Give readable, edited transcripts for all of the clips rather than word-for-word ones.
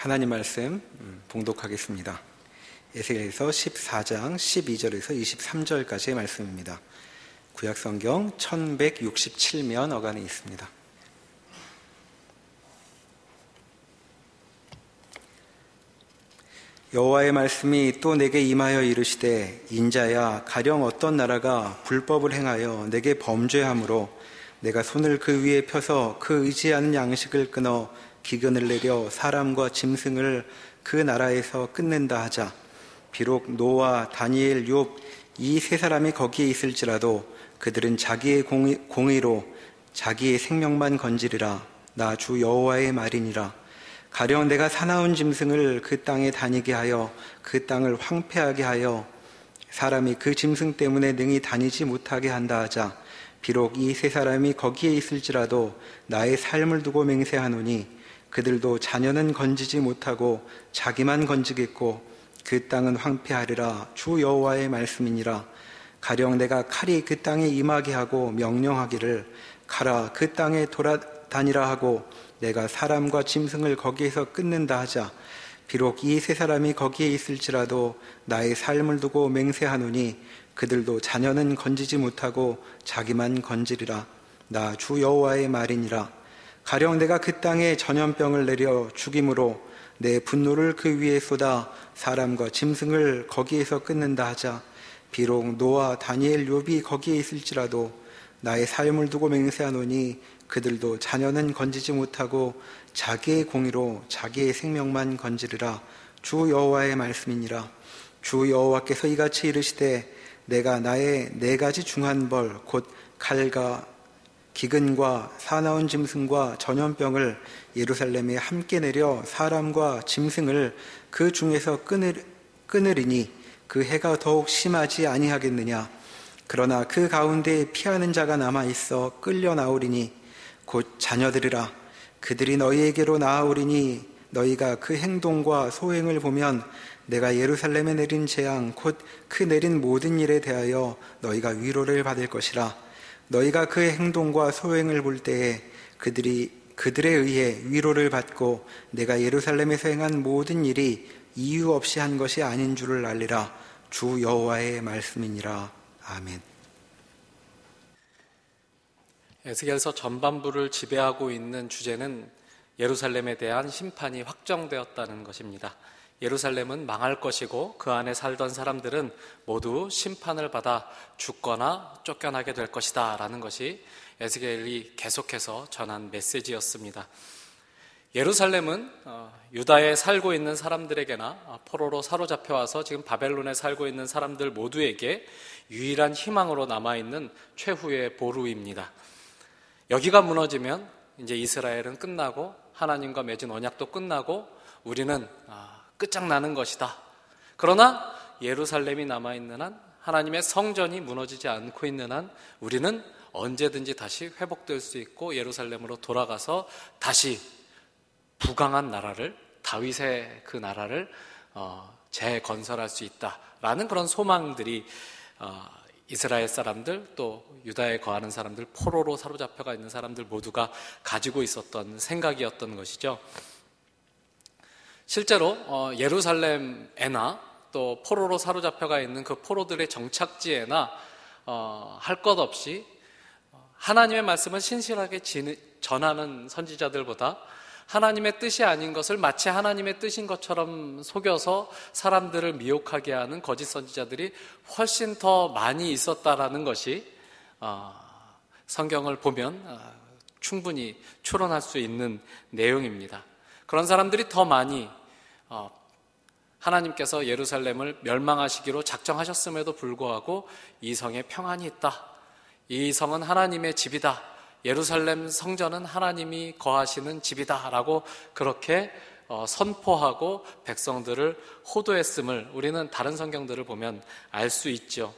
하나님 말씀 봉독하겠습니다. 에스겔서 14장 12절에서 23절까지의 말씀입니다. 구약성경 1167면 어간에 있습니다. 여호와의 말씀이 또 내게 임하여 이르시되, 인자야, 가령 어떤 나라가 불법을 행하여 내게 범죄함으로 내가 손을 그 위에 펴서 그 의지하는 양식을 끊어 기근을 내려 사람과 짐승을 그 나라에서 끊는다 하자. 비록 노아, 다니엘, 욥 이 세 사람이 거기에 있을지라도 그들은 자기의 공의로 자기의 생명만 건지리라. 나 주 여호와의 말이니라. 가령 내가 사나운 짐승을 그 땅에 다니게 하여 그 땅을 황폐하게 하여 사람이 그 짐승 때문에 능히 다니지 못하게 한다 하자. 비록 이 세 사람이 거기에 있을지라도 나의 삶을 두고 맹세하노니 그들도 자녀는 건지지 못하고 자기만 건지겠고 그 땅은 황폐하리라. 주 여호와의 말씀이니라. 가령 내가 칼이 그 땅에 임하게 하고 명령하기를 가라 그 땅에 돌아다니라 하고 내가 사람과 짐승을 거기에서 끊는다 하자. 비록 이 세 사람이 거기에 있을지라도 나의 삶을 두고 맹세하노니 그들도 자녀는 건지지 못하고 자기만 건지리라. 나 주 여호와의 말이니라. 가령 내가 그 땅에 전염병을 내려 죽임으로 내 분노를 그 위에 쏟아 사람과 짐승을 거기에서 끊는다 하자. 비록 노아, 다니엘, 욥이 거기에 있을지라도 나의 삶을 두고 맹세하노니 그들도 자녀는 건지지 못하고 자기의 공의로 자기의 생명만 건지리라. 주 여호와의 말씀이니라. 주 여호와께서 이같이 이르시되, 내가 나의 4가지 중한 벌 곧 칼과 기근과 사나운 짐승과 전염병을 예루살렘에 함께 내려 사람과 짐승을 그 중에서 끊으리니 그 해가 더욱 심하지 아니하겠느냐. 그러나 그 가운데 피하는 자가 남아있어 끌려 나오리니 곧 자녀들이라. 그들이 너희에게로 나아오리니 너희가 그 행동과 소행을 보면 내가 예루살렘에 내린 재앙 곧 그 내린 모든 일에 대하여 너희가 위로를 받을 것이라. 너희가 그의 행동과 소행을 볼 때에 그들에 의해 위로를 받고 내가 예루살렘에서 행한 모든 일이 이유 없이 한 것이 아닌 줄을 알리라. 주 여호와의 말씀이니라. 아멘. 에스겔서 전반부를 지배하고 있는 주제는 예루살렘에 대한 심판이 확정되었다는 것입니다. 예루살렘은 망할 것이고 그 안에 살던 사람들은 모두 심판을 받아 죽거나 쫓겨나게 될 것이다 라는 것이 에스겔이 계속해서 전한 메시지였습니다. 예루살렘은 유다에 살고 있는 사람들에게나 포로로 사로잡혀와서 지금 바벨론에 살고 있는 사람들 모두에게 유일한 희망으로 남아있는 최후의 보루입니다. 여기가 무너지면 이제 이스라엘은 끝나고 하나님과 맺은 언약도 끝나고 우리는 끝장나는 것이다. 그러나 예루살렘이 남아있는 한, 하나님의 성전이 무너지지 않고 있는 한 우리는 언제든지 다시 회복될 수 있고 예루살렘으로 돌아가서 다시 부강한 나라를, 다윗의 그 나라를 재건설할 수 있다라는 그런 소망들이 이스라엘 사람들 또 유다에 거하는 사람들, 포로로 사로잡혀가 있는 사람들 모두가 가지고 있었던 생각이었던 것이죠. 실제로 예루살렘에나 또 포로로 사로잡혀가 있는 그 포로들의 정착지에나 할 것 없이 하나님의 말씀을 신실하게 전하는 선지자들보다 하나님의 뜻이 아닌 것을 마치 하나님의 뜻인 것처럼 속여서 사람들을 미혹하게 하는 거짓 선지자들이 훨씬 더 많이 있었다라는 것이 성경을 보면 충분히 추론할 수 있는 내용입니다. 그런 사람들이 더 많이 하나님께서 예루살렘을 멸망하시기로 작정하셨음에도 불구하고 이 성에 평안이 있다. 이 성은 하나님의 집이다. 예루살렘 성전은 하나님이 거하시는 집이다 라고 그렇게 선포하고 백성들을 호도했음을 우리는 다른 성경들을 보면 알 수 있죠.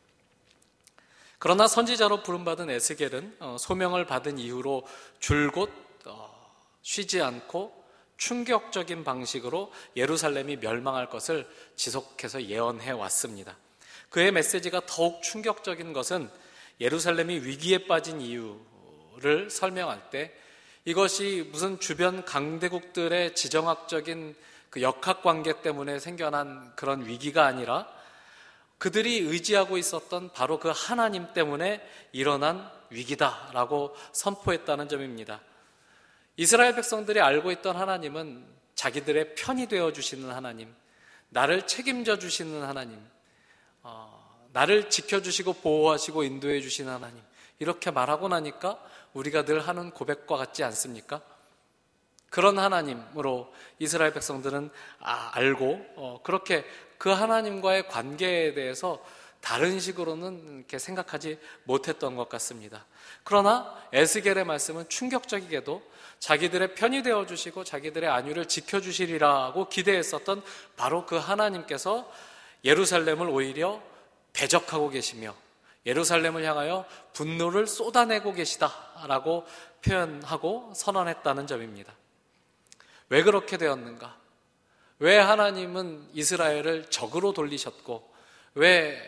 그러나 선지자로 부름받은 에스겔은 소명을 받은 이후로 줄곧 쉬지 않고 충격적인 방식으로 예루살렘이 멸망할 것을 지속해서 예언해 왔습니다. 그의 메시지가 더욱 충격적인 것은 예루살렘이 위기에 빠진 이유를 설명할 때 이것이 무슨 주변 강대국들의 지정학적인 그 역학관계 때문에 생겨난 그런 위기가 아니라 그들이 의지하고 있었던 바로 그 하나님 때문에 일어난 위기다라고 선포했다는 점입니다. 이스라엘 백성들이 알고 있던 하나님은 자기들의 편이 되어주시는 하나님, 나를 책임져 주시는 하나님, 나를 지켜주시고 보호하시고 인도해 주시는 하나님, 이렇게 말하고 나니까 우리가 늘 하는 고백과 같지 않습니까? 그런 하나님으로 이스라엘 백성들은 알고 그렇게 그 하나님과의 관계에 대해서 다른 식으로는 이렇게 생각하지 못했던 것 같습니다. 그러나 에스겔의 말씀은 충격적이게도 자기들의 편이 되어주시고 자기들의 안위를 지켜주시리라고 기대했었던 바로 그 하나님께서 예루살렘을 오히려 대적하고 계시며 예루살렘을 향하여 분노를 쏟아내고 계시다라고 표현하고 선언했다는 점입니다. 왜 그렇게 되었는가? 왜 하나님은 이스라엘을 적으로 돌리셨고 왜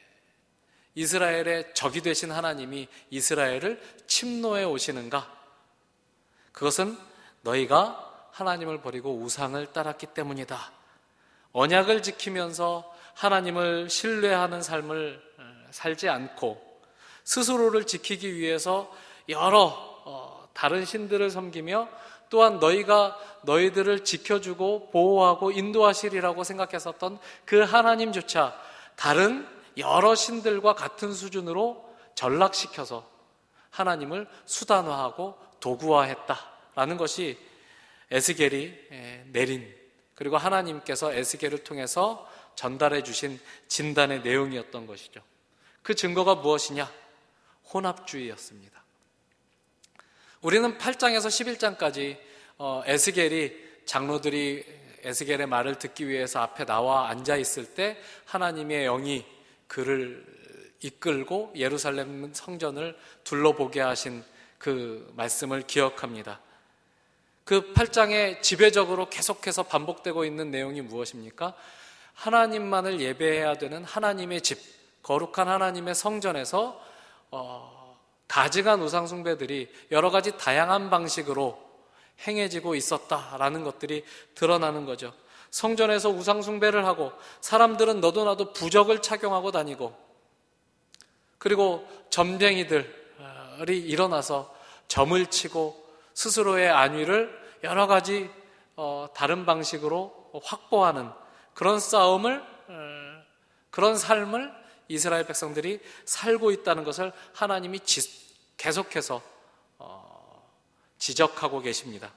이스라엘의 적이 되신 하나님이 이스라엘을 침노해 오시는가? 그것은 너희가 하나님을 버리고 우상을 따랐기 때문이다. 언약을 지키면서 하나님을 신뢰하는 삶을 살지 않고 스스로를 지키기 위해서 여러 다른 신들을 섬기며 또한 너희가 너희들을 지켜주고 보호하고 인도하시리라고 생각했었던 그 하나님조차 다른 여러 신들과 같은 수준으로 전락시켜서 하나님을 수단화하고 도구화했다라는 것이 에스겔이 내린, 그리고 하나님께서 에스겔을 통해서 전달해 주신 진단의 내용이었던 것이죠. 그 증거가 무엇이냐? 혼합주의였습니다. 우리는 8장에서 11장까지 에스겔이 장로들이 에스겔의 말을 듣기 위해서 앞에 나와 앉아 있을 때 하나님의 영이 그를 이끌고 예루살렘 성전을 둘러보게 하신 그 말씀을 기억합니다. 그 8장에 지배적으로 계속해서 반복되고 있는 내용이 무엇입니까? 하나님만을 예배해야 되는 하나님의 집, 거룩한 하나님의 성전에서 가증한 우상 숭배들이 여러 가지 다양한 방식으로 행해지고 있었다라는 것들이 드러나는 거죠. 성전에서 우상 숭배를 하고 사람들은 너도 나도 부적을 착용하고 다니고, 그리고 점쟁이들이 일어나서 점을 치고 스스로의 안위를 여러 가지 다른 방식으로 확보하는 그런 싸움을, 그런 삶을 이스라엘 백성들이 살고 있다는 것을 하나님이 계속해서 지적하고 계십니다.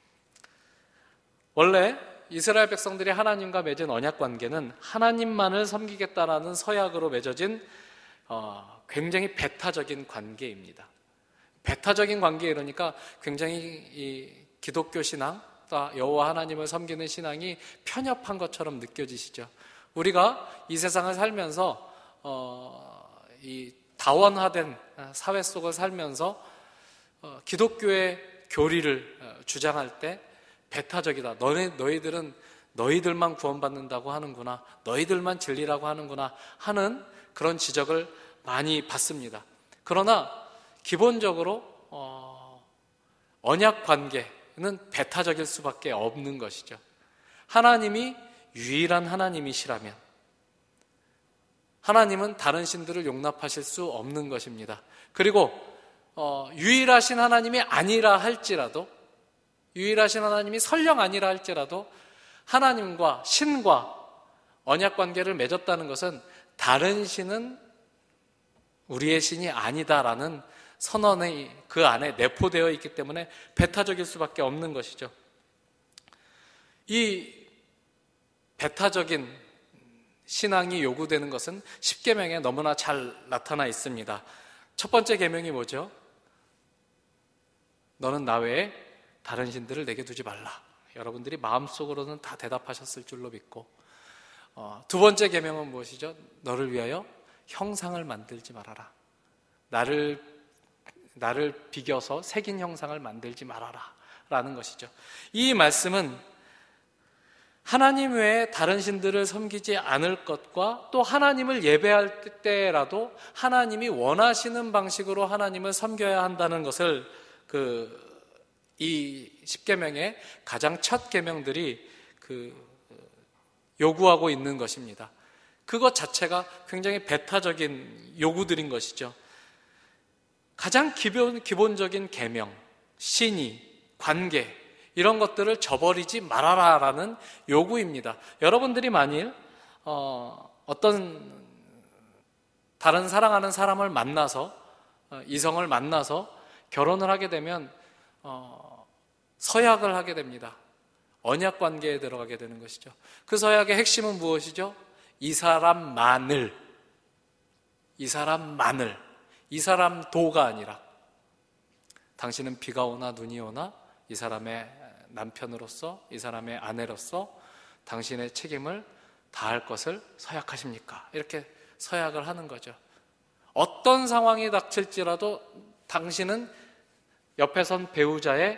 원래 이스라엘 백성들이 하나님과 맺은 언약 관계는 하나님만을 섬기겠다라는 서약으로 맺어진 굉장히 배타적인 관계입니다. 배타적인 관계, 이러니까 굉장히 이 기독교 신앙, 또 여호와 하나님을 섬기는 신앙이 편협한 것처럼 느껴지시죠. 우리가 이 세상을 살면서 이 다원화된 사회 속을 살면서 기독교의 교리를 주장할 때 배타적이다. 너희들은 너희들만 구원받는다고 하는구나. 너희들만 진리라고 하는구나 하는 그런 지적을 많이 받습니다. 그러나 기본적으로 언약 관계는 배타적일 수밖에 없는 것이죠. 하나님이 유일한 하나님이시라면 하나님은 다른 신들을 용납하실 수 없는 것입니다. 그리고 유일하신 하나님이 아니라 할지라도, 유일하신 하나님이 설령 아니라 할지라도 하나님과 신과 언약 관계를 맺었다는 것은 다른 신은 우리의 신이 아니다라는 선언이 그 안에 내포되어 있기 때문에 배타적일 수밖에 없는 것이죠. 이 배타적인 신앙이 요구되는 것은 십계명에 너무나 잘 나타나 있습니다. 첫 번째 계명이 뭐죠? 너는 나 외에 다른 신들을 내게 두지 말라. 여러분들이 마음속으로는 다 대답하셨을 줄로 믿고, 두 번째 계명은 무엇이죠? 너를 위하여 형상을 만들지 말아라. 나를 비겨서 새긴 형상을 만들지 말아라 라는 것이죠. 이 말씀은 하나님 외에 다른 신들을 섬기지 않을 것과 또 하나님을 예배할 때라도 하나님이 원하시는 방식으로 하나님을 섬겨야 한다는 것을 이 십계명의 가장 첫 계명들이 요구하고 있는 것입니다. 그것 자체가 굉장히 배타적인 요구들인 것이죠. 가장 기본적인 계명, 신의, 관계 이런 것들을 저버리지 말아라라는 요구입니다. 여러분들이 만일 어떤 다른 사랑하는 사람을 만나서 이성을 만나서 결혼을 하게 되면 서약을 하게 됩니다. 언약 관계에 들어가게 되는 것이죠. 그 서약의 핵심은 무엇이죠? 이 사람만을, 이 사람도가 아니라 당신은 비가 오나 눈이 오나 이 사람의 남편으로서, 이 사람의 아내로서 당신의 책임을 다할 것을 서약하십니까? 이렇게 서약을 하는 거죠. 어떤 상황이 닥칠지라도 당신은 옆에 선 배우자의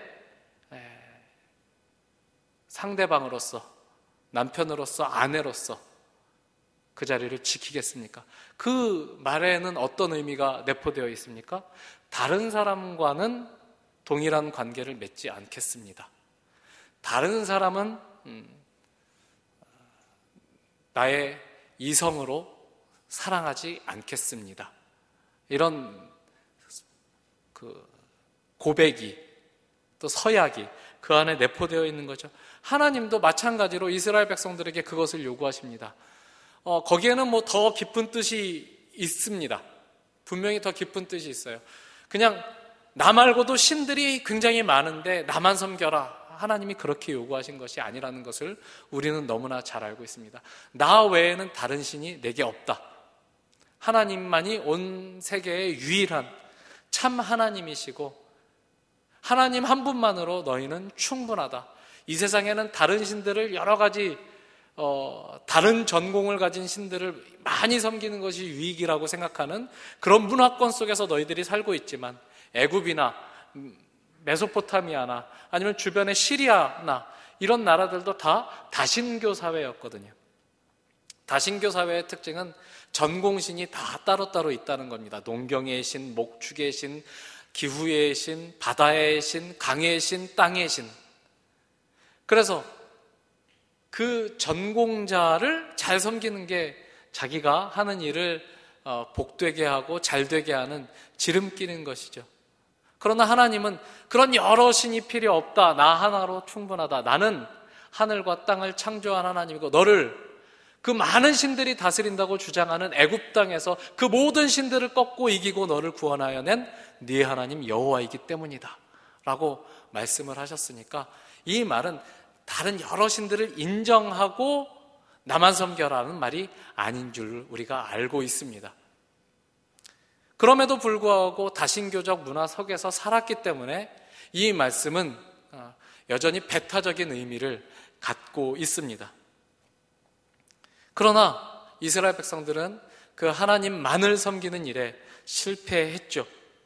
상대방으로서, 남편으로서, 아내로서 그 자리를 지키겠습니까? 그 말에는 어떤 의미가 내포되어 있습니까? 다른 사람과는 동일한 관계를 맺지 않겠습니다. 다른 사람은 나의 이성으로 사랑하지 않겠습니다. 이런 고백이 또 서약이 그 안에 내포되어 있는 거죠. 하나님도 마찬가지로 이스라엘 백성들에게 그것을 요구하십니다. 거기에는 뭐 더 깊은 뜻이 있습니다. 분명히 더 깊은 뜻이 있어요. 그냥 나 말고도 신들이 굉장히 많은데 나만 섬겨라. 하나님이 그렇게 요구하신 것이 아니라는 것을 우리는 너무나 잘 알고 있습니다. 나 외에는 다른 신이 내게 없다. 하나님만이 온 세계의 유일한 참 하나님이시고 하나님 한 분만으로 너희는 충분하다. 이 세상에는 다른 신들을 여러 가지 다른 전공을 가진 신들을 많이 섬기는 것이 유익이라고 생각하는 그런 문화권 속에서 너희들이 살고 있지만 애굽이나 메소포타미아나 아니면 주변의 시리아나 이런 나라들도 다 다신교 사회였거든요. 다신교 사회의 특징은 전공신이 다 따로따로 있다는 겁니다. 농경의 신, 목축의 신, 기후의 신, 바다의 신, 강의 신, 땅의 신. 그래서 그 전공자를 잘 섬기는 게 자기가 하는 일을 복되게 하고 잘되게 하는 지름길인 것이죠. 그러나 하나님은 그런 여러 신이 필요 없다. 나 하나로 충분하다. 나는 하늘과 땅을 창조한 하나님이고 너를 그 많은 신들이 다스린다고 주장하는 애굽 땅에서 그 모든 신들을 꺾고 이기고 너를 구원하여 낸 네 하나님 여호와이기 때문이다 라고 말씀을 하셨으니까 이 말은 다른 여러 신들을 인정하고 나만 섬겨라는 말이 아닌 줄 우리가 알고 있습니다. 그럼에도 불구하고 다신교적 문화 속에서 살았기 때문에 이 말씀은 여전히 배타적인 의미를 갖고 있습니다. 그러나 이스라엘 백성들은 그 하나님만을 섬기는 일에 실패했죠.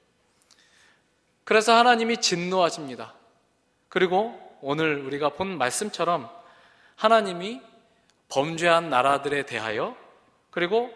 그래서 하나님이 진노하십니다. 그리고 오늘 우리가 본 말씀처럼 하나님이 범죄한 나라들에 대하여 그리고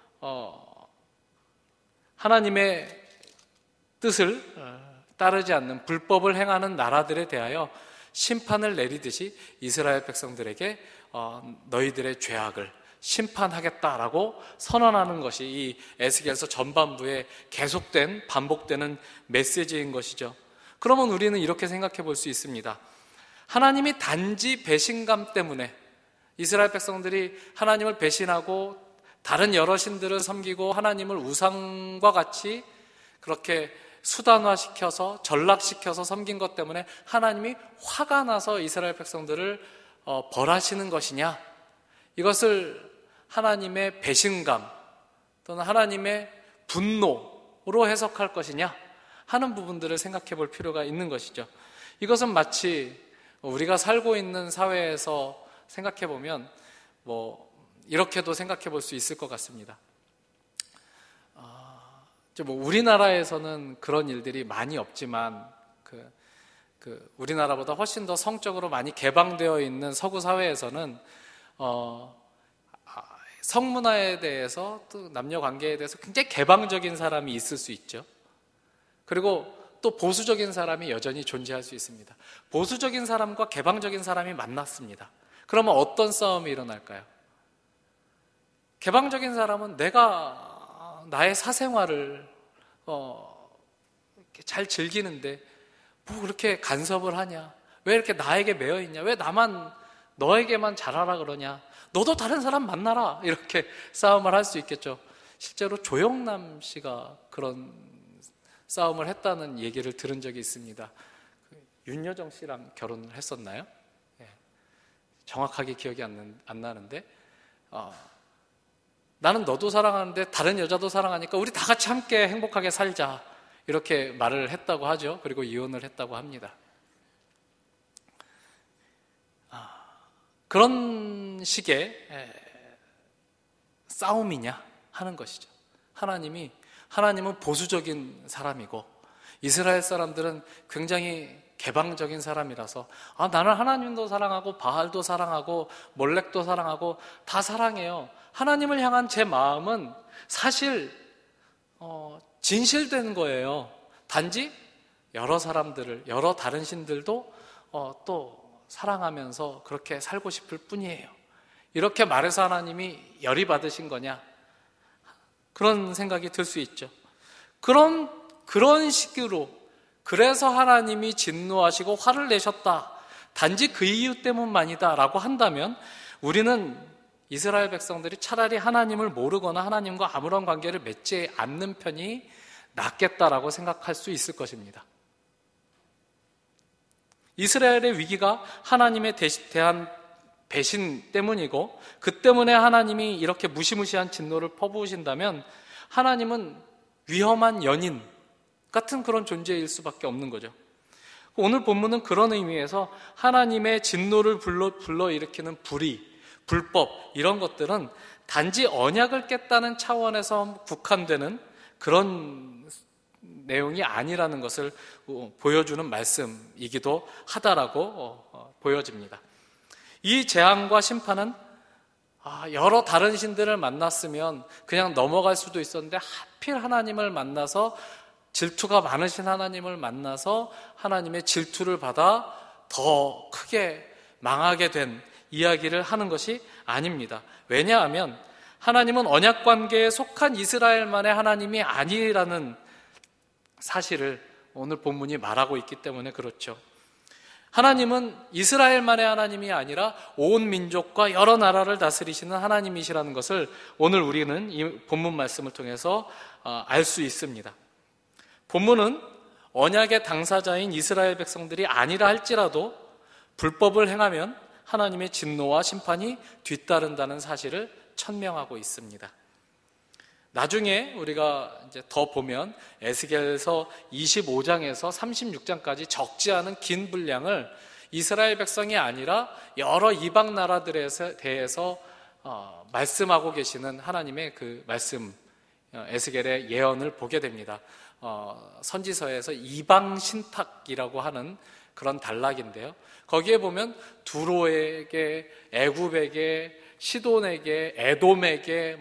하나님의 뜻을 따르지 않는 불법을 행하는 나라들에 대하여 심판을 내리듯이 이스라엘 백성들에게 너희들의 죄악을 심판하겠다라고 선언하는 것이 이 에스겔서 전반부에 계속된 반복되는 메시지인 것이죠. 그러면 우리는 이렇게 생각해 볼 수 있습니다. 하나님이 단지 배신감 때문에 이스라엘 백성들이 하나님을 배신하고 다른 여러 신들을 섬기고 하나님을 우상과 같이 그렇게 수단화시켜서 전락시켜서 섬긴 것 때문에 하나님이 화가 나서 이스라엘 백성들을 벌하시는 것이냐? 이것을 하나님의 배신감 또는 하나님의 분노로 해석할 것이냐 하는 부분들을 생각해 볼 필요가 있는 것이죠. 이것은 마치 우리가 살고 있는 사회에서 생각해 보면 이렇게도 생각해 볼 수 있을 것 같습니다. 우리나라에서는 그런 일들이 많이 없지만 우리나라보다 훨씬 더 성적으로 많이 개방되어 있는 서구 사회에서는 성문화에 대해서 또 남녀 관계에 대해서 굉장히 개방적인 사람이 있을 수 있죠. 그리고 또 보수적인 사람이 여전히 존재할 수 있습니다. 보수적인 사람과 개방적인 사람이 만났습니다. 그러면 어떤 싸움이 일어날까요? 개방적인 사람은 내가 나의 사생활을 잘 즐기는데 뭐 그렇게 간섭을 하냐? 왜 이렇게 나에게 매여 있냐? 왜 나만 너에게만 잘하라 그러냐? 너도 다른 사람 만나라. 이렇게 싸움을 할 수 있겠죠. 실제로 조영남 씨가 그런 싸움을 했다는 얘기를 들은 적이 있습니다. 윤여정 씨랑 결혼을 했었나요? 예. 정확하게 기억이 안 나는데 나는 너도 사랑하는데 다른 여자도 사랑하니까 우리 다 같이 함께 행복하게 살자, 이렇게 말을 했다고 하죠. 그리고 이혼을 했다고 합니다. 그런 식의 싸움이냐 하는 것이죠. 하나님은 보수적인 사람이고 이스라엘 사람들은 굉장히 개방적인 사람이라서 나는 하나님도 사랑하고 바알도 사랑하고 몰렉도 사랑하고 다 사랑해요. 하나님을 향한 제 마음은 사실 진실된 거예요. 단지 여러 사람들을, 여러 다른 신들도 또 사랑하면서 그렇게 살고 싶을 뿐이에요. 이렇게 말해서 하나님이 열이 받으신 거냐? 그런 생각이 들 수 있죠. 그런 식으로, 그래서 하나님이 진노하시고 화를 내셨다, 단지 그 이유 때문만이다 라고 한다면 우리는 이스라엘 백성들이 차라리 하나님을 모르거나 하나님과 아무런 관계를 맺지 않는 편이 낫겠다라고 생각할 수 있을 것입니다. 이스라엘의 위기가 하나님에 대한 배신 때문이고 그 때문에 하나님이 이렇게 무시무시한 진노를 퍼부으신다면 하나님은 위험한 연인 같은 그런 존재일 수밖에 없는 거죠. 오늘 본문은 그런 의미에서 하나님의 진노를 불러일으키는 불법 이런 것들은 단지 언약을 깼다는 차원에서 국한되는 그런 내용이 아니라는 것을 보여주는 말씀이기도 하다라고 보여집니다. 이 재앙과 심판은 여러 다른 신들을 만났으면 그냥 넘어갈 수도 있었는데 하필 하나님을 만나서, 질투가 많으신 하나님을 만나서 하나님의 질투를 받아 더 크게 망하게 된 이야기를 하는 것이 아닙니다. 왜냐하면 하나님은 언약관계에 속한 이스라엘만의 하나님이 아니라는 사실을 오늘 본문이 말하고 있기 때문에 그렇죠. 하나님은 이스라엘만의 하나님이 아니라 온 민족과 여러 나라를 다스리시는 하나님이시라는 것을 오늘 우리는 이 본문 말씀을 통해서 알 수 있습니다. 본문은 언약의 당사자인 이스라엘 백성들이 아니라 할지라도 불법을 행하면 하나님의 진노와 심판이 뒤따른다는 사실을 천명하고 있습니다. 나중에 우리가 이제 더 보면 에스겔서 25장에서 36장까지 적지 않은 긴 분량을 이스라엘 백성이 아니라 여러 이방 나라들에 대해서 말씀하고 계시는 하나님의 그 말씀, 에스겔의 예언을 보게 됩니다. 선지서에서 이방 신탁이라고 하는 그런 단락인데요. 거기에 보면 두로에게, 애굽에게, 시돈에게, 에돔에게,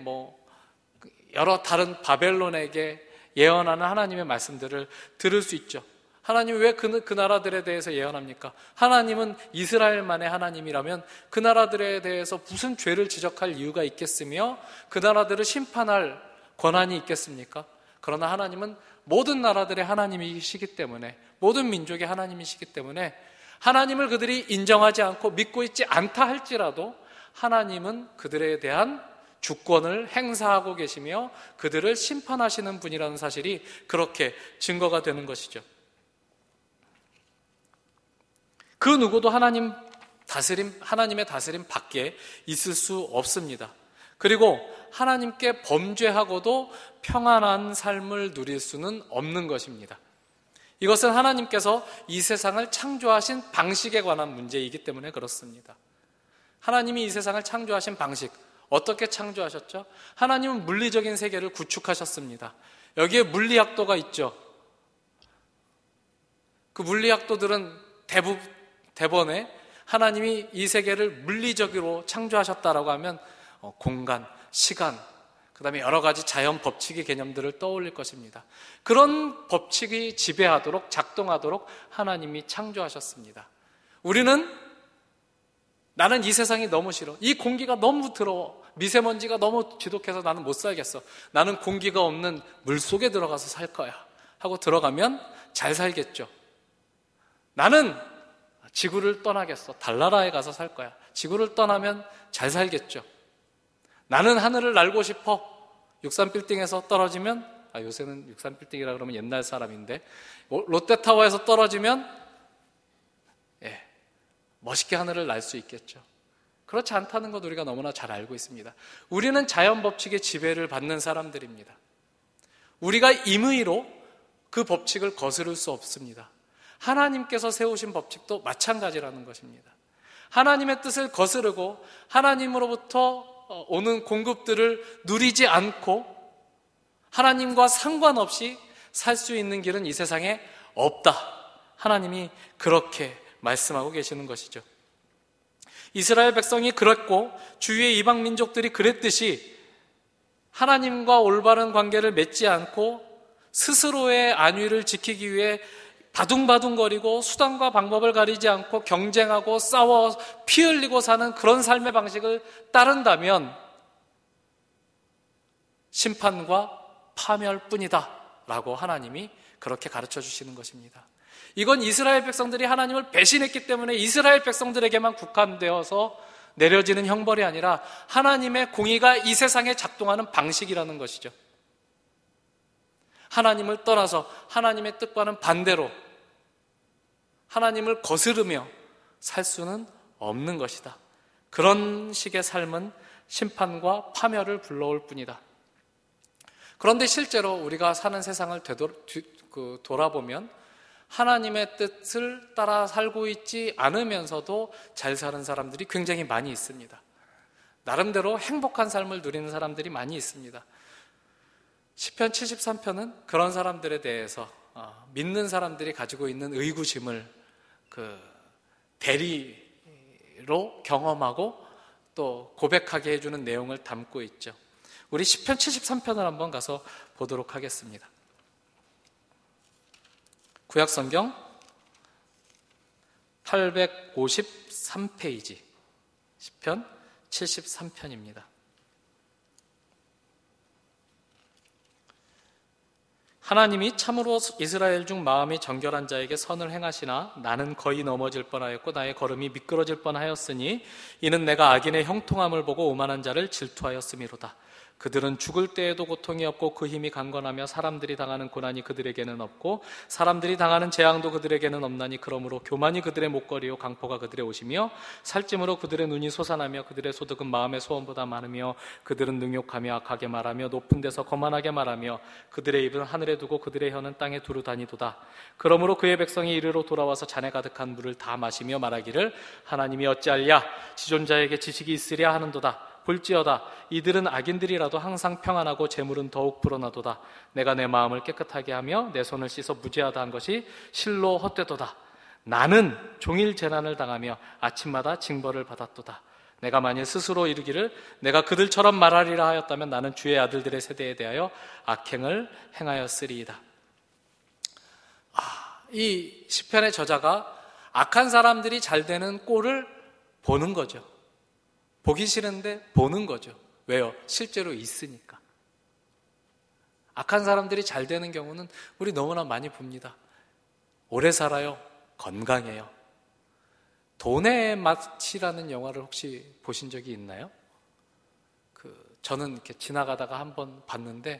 여러 다른 바벨론에게 예언하는 하나님의 말씀들을 들을 수 있죠. 하나님이 왜 그 나라들에 대해서 예언합니까? 하나님은 이스라엘만의 하나님이라면 그 나라들에 대해서 무슨 죄를 지적할 이유가 있겠으며 그 나라들을 심판할 권한이 있겠습니까? 그러나 하나님은 모든 나라들의 하나님이시기 때문에, 모든 민족의 하나님이시기 때문에 하나님을 그들이 인정하지 않고 믿고 있지 않다 할지라도 하나님은 그들에 대한 주권을 행사하고 계시며 그들을 심판하시는 분이라는 사실이 그렇게 증거가 되는 것이죠. 그 누구도 하나님의 다스림 밖에 있을 수 없습니다. 그리고 하나님께 범죄하고도 평안한 삶을 누릴 수는 없는 것입니다. 이것은 하나님께서 이 세상을 창조하신 방식에 관한 문제이기 때문에 그렇습니다. 하나님이 이 세상을 창조하신 방식, 어떻게 창조하셨죠? 하나님은 물리적인 세계를 구축하셨습니다. 여기에 물리학도가 있죠. 그 물리학도들은 대번에 하나님이 이 세계를 물리적으로 창조하셨다라고 하면 공간, 시간, 그 다음에 여러 가지 자연 법칙의 개념들을 떠올릴 것입니다. 그런 법칙이 지배하도록, 작동하도록 하나님이 창조하셨습니다. 우리는 나는 이 세상이 너무 싫어. 이 공기가 너무 더러워. 미세먼지가 너무 지독해서 나는 못 살겠어. 나는 공기가 없는 물속에 들어가서 살 거야. 하고 들어가면 잘 살겠죠. 나는 지구를 떠나겠어. 달나라에 가서 살 거야. 지구를 떠나면 잘 살겠죠. 나는 하늘을 날고 싶어. 63빌딩에서 떨어지면, 요새는 63빌딩이라 그러면 옛날 사람인데, 롯데타워에서 떨어지면 멋있게 하늘을 날 수 있겠죠. 그렇지 않다는 것 우리가 너무나 잘 알고 있습니다. 우리는 자연 법칙의 지배를 받는 사람들입니다. 우리가 임의로 그 법칙을 거스를 수 없습니다. 하나님께서 세우신 법칙도 마찬가지라는 것입니다. 하나님의 뜻을 거스르고 하나님으로부터 오는 공급들을 누리지 않고 하나님과 상관없이 살 수 있는 길은 이 세상에 없다. 하나님이 그렇게 말씀하고 계시는 것이죠. 이스라엘 백성이 그랬고 주위의 이방 민족들이 그랬듯이 하나님과 올바른 관계를 맺지 않고 스스로의 안위를 지키기 위해 바둥바둥거리고 수단과 방법을 가리지 않고 경쟁하고 싸워 피 흘리고 사는 그런 삶의 방식을 따른다면 심판과 파멸뿐이다 라고 하나님이 그렇게 가르쳐 주시는 것입니다. 이건 이스라엘 백성들이 하나님을 배신했기 때문에 이스라엘 백성들에게만 국한되어서 내려지는 형벌이 아니라 하나님의 공의가 이 세상에 작동하는 방식이라는 것이죠. 하나님을 떠나서 하나님의 뜻과는 반대로 하나님을 거스르며 살 수는 없는 것이다. 그런 식의 삶은 심판과 파멸을 불러올 뿐이다. 그런데 실제로 우리가 사는 세상을 돌아보면 하나님의 뜻을 따라 살고 있지 않으면서도 잘 사는 사람들이 굉장히 많이 있습니다. 나름대로 행복한 삶을 누리는 사람들이 많이 있습니다. 시편 73편은 그런 사람들에 대해서 믿는 사람들이 가지고 있는 의구심을 대리로 경험하고 또 고백하게 해주는 내용을 담고 있죠. 우리 시편 73편을 한번 가서 보도록 하겠습니다. 구약성경 853페이지 시편 73편입니다. 하나님이 참으로 이스라엘 중 마음이 정결한 자에게 선을 행하시나 나는 거의 넘어질 뻔하였고 나의 걸음이 미끄러질 뻔하였으니 이는 내가 악인의 형통함을 보고 오만한 자를 질투하였음이로다. 그들은 죽을 때에도 고통이 없고 그 힘이 강건하며 사람들이 당하는 고난이 그들에게는 없고 사람들이 당하는 재앙도 그들에게는 없나니 그러므로 교만이 그들의 목걸이요 강포가 그들의 옷이며 살찜으로 그들의 눈이 솟아나며 그들의 소득은 마음의 소원보다 많으며 그들은 능욕하며 악하게 말하며 높은 데서 거만하게 말하며 그들의 입은 하늘에 두고 그들의 혀는 땅에 두루 다니도다. 그러므로 그의 백성이 이리로 돌아와서 잔에 가득한 물을 다 마시며 말하기를 하나님이 어찌하랴 지존자에게 지식이 있으랴 하는도다. 볼지어다 이들은 악인들이라도 항상 평안하고 재물은 더욱 불어나도다. 내가 내 마음을 깨끗하게 하며 내 손을 씻어 무죄하다 한 것이 실로 헛되도다. 나는 종일 재난을 당하며 아침마다 징벌을 받았도다. 내가 만일 스스로 이르기를 내가 그들처럼 말하리라 하였다면 나는 주의 아들들의 세대에 대하여 악행을 행하였으리이다. 이 시편의 저자가 악한 사람들이 잘 되는 꼴을 보는 거죠. 보기 싫은데 보는 거죠. 왜요? 실제로 있으니까. 악한 사람들이 잘 되는 경우는 우리 너무나 많이 봅니다. 오래 살아요. 건강해요. 돈의 맛이라는 영화를 혹시 보신 적이 있나요? 저는 이렇게 지나가다가 한번 봤는데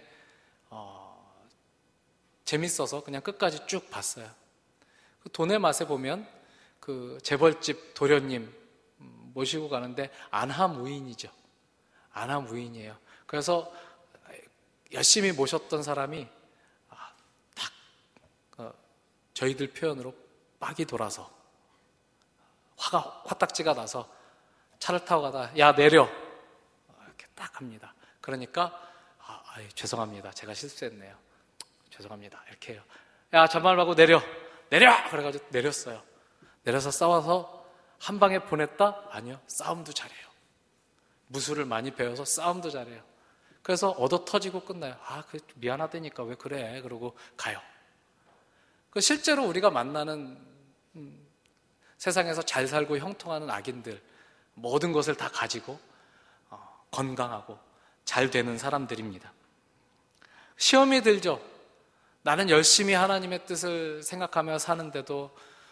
재밌어서 그냥 끝까지 쭉 봤어요. 돈의 맛에 보면 재벌집 도련님 모시고 가는데 안하무인이죠. 안하무인이에요. 그래서 열심히 모셨던 사람이 저희들 표현으로 빡이 돌아서 화딱지가 나서 차를 타고 가다 야 내려 이렇게 딱 합니다. 그러니까 죄송합니다. 제가 실수했네요. 죄송합니다. 이렇게 해요. 야 정말 말고 내려 그래가지고 내렸어요. 내려서 싸워서 한 방에 보냈다? 아니요. 싸움도 잘해요. 무술을 많이 배워서 싸움도 잘해요. 그래서 얻어 터지고 끝나요. 미안하다니까 왜 그래? 그러고 가요. 실제로 우리가 만나는 세상에서 잘 살고 형통하는 악인들, 모든 것을 다 가지고 건강하고 잘 되는 사람들입니다. 시험이 들죠. 나는 열심히 하나님의 뜻을 생각하며 사는데도